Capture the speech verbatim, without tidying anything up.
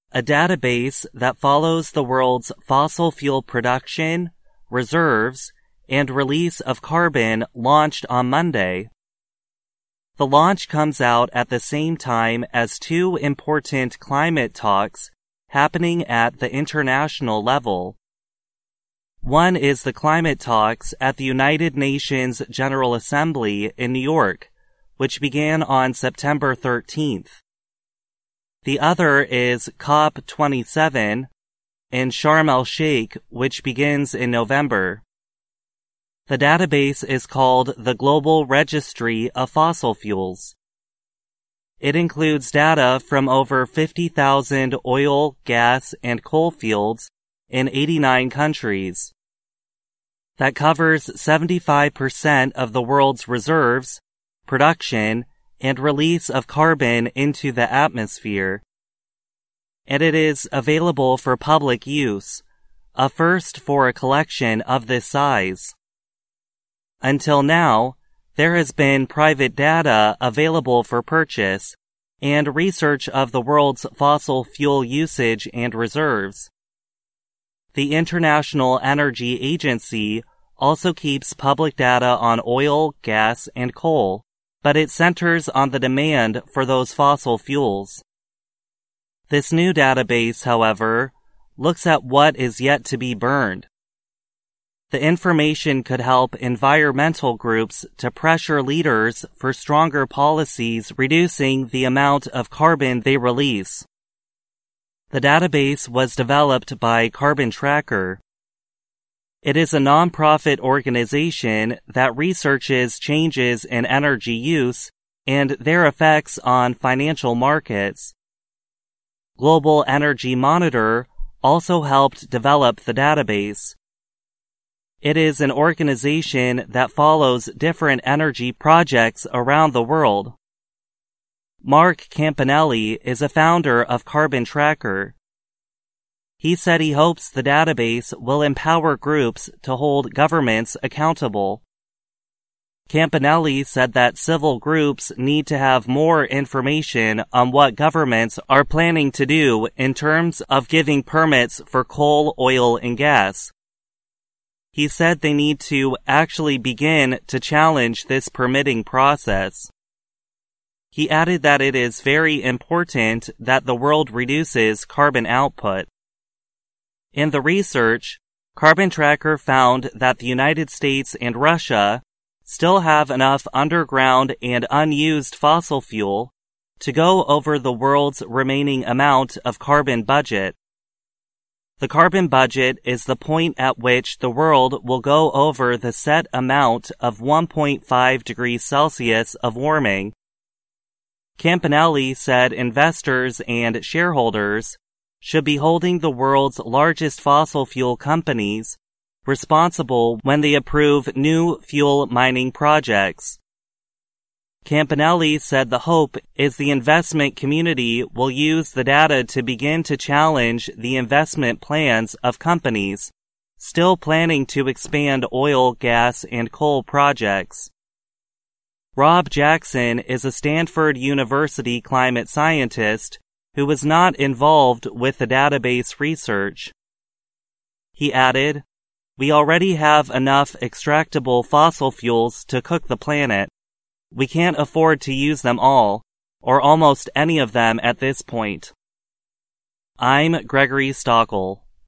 a database that follows the world's fossil fuel production, reserves, and release of carbon launched on Monday. The launch comes out at the same time as two important climate talks happening at the international level. One is the climate talks at the United Nations General Assembly in New York, which began on September thirteenth. The other is COP twenty-seven in Sharm el-Sheikh, which begins in November. The database is called the Global Registry of Fossil Fuels. It includes data from over fifty thousand oil, gas, and coal fields in eighty-nine countries. That covers seventy-five percent of the world's reserves, production, and release of carbon into the atmosphere. And it is available for public use, a first for a collection of this size. Until now, there has been private data available for purchase and research of the world's fossil fuel usage and reserves. The International Energy Agency also keeps public data on oil, gas, and coal, but it centers on the demand for those fossil fuels. This new database, however, looks at what is yet to be burned. The information could help environmental groups to pressure leaders for stronger policies reducing the amount of carbon they release. The database was developed by Carbon Tracker. It is a non-profit organization that researches changes in energy use and their effects on financial markets. Global Energy Monitor also helped develop the database. It is an organization that follows different energy projects around the world. Mark Campanelli is a founder of Carbon Tracker. He said he hopes the database will empower groups to hold governments accountable. Campanelli said that civil groups need to have more information on what governments are planning to do in terms of giving permits for coal, oil, and gas. He said they need to actually begin to challenge this permitting process. He added that it is very important that the world reduces carbon output. In the research, Carbon Tracker found that the United States and Russia still have enough underground and unused fossil fuel to go over the world's remaining amount of carbon budget. The carbon budget is the point at which the world will go over the set amount of one point five degrees Celsius of warming. Campanelli said investors and shareholders should be holding the world's largest fossil fuel companies responsible when they approve new fuel mining projects. Campanelli said the hope is the investment community will use the data to begin to challenge the investment plans of companies still planning to expand oil, gas, and coal projects. Rob Jackson is a Stanford University climate scientist who was not involved with the database research. He added, "We already have enough extractable fossil fuels to cook the planet. We can't afford to use them all, or almost any of them at this point." I'm Gregory Stockel.